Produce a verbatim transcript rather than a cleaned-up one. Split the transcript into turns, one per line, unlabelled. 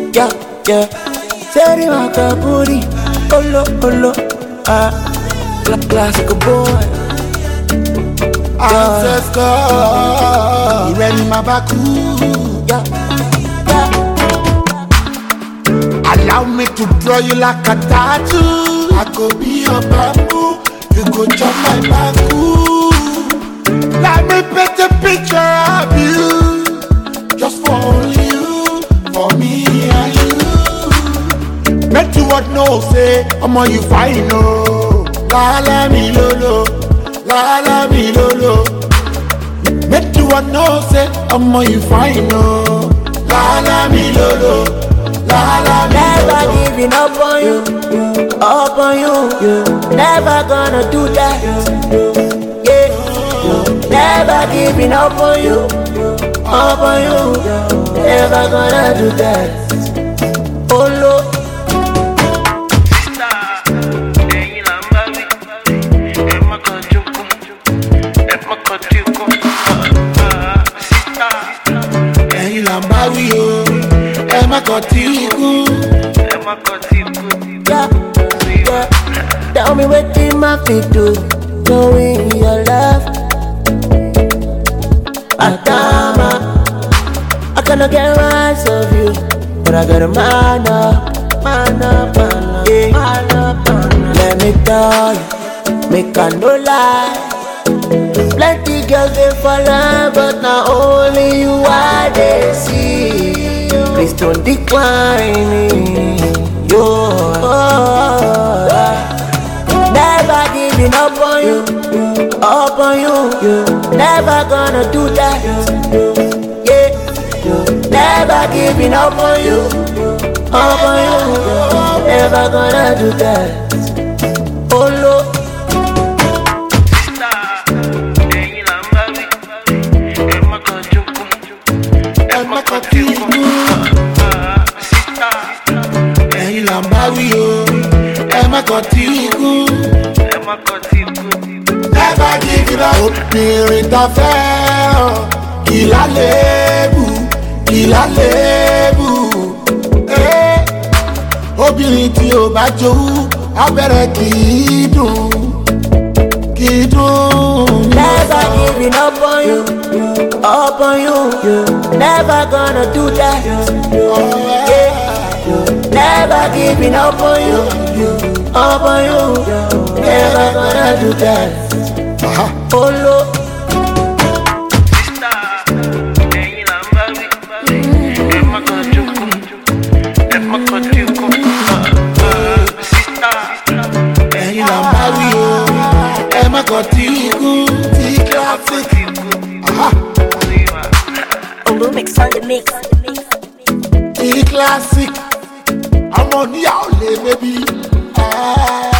Yeah, yeah. Seri makaburi, olo, olo. Ah, classic boy.
Ancestor, Ireni Mabaku.
Yeah, yeah.
Allow me to draw you like a tattoo. I could be your bamboo, you go chop my bamboo. Let me paint a picture of you, just for only you, for me and you. Make you what no say, I'm on you fine no. La la mi lolo, la la mi lolo. Make you what no say, I'm on you fine no. La la mi lolo, la la mi
Never
lolo.
giving up on you, up on you. Never gonna do that. Yeah. Never giving up on you, up on you. Never gonna do that. Oh Lord.
Ẹ̀yin là ń bá wí o, ẹ má kàn tí ikú.
Yeah, yeah. Tell me what you my feet do, showing your love. Adama, I cannot get rise of you, but I got a man up, man up, man up, yeah. Man up, man up. Let me tell you, make I no lie. Plenty girls they follow, but not only you I they see. Please don't decline me, yo. Oh, never giving up on you, up on you. Never gonna do that. Yeah, never giving up on you, up on you. Never gonna do that. Oh Lord.
Ẹ̀yin là ń bá wí o, ẹ má kàn tí ikú. Never give it up. Obìnrin ta fẹ́ kì lálébù, kì lálébù. Eh, obìnrin tí ò bá jowú, abẹ́rẹ́ kì í dùn, kì í dùn.
Never giving up on you, up on you. Never gonna do that. Yeah. Never giving up on you, up on you. Never gonna do that. Oh Lord.
Ẹ̀yin là ń bá wí o, ẹ má kàn tí ikú, tí classic.
Olumix on the mix.
Tí classic. Ọmọ níyàwó lè bẹ́bí.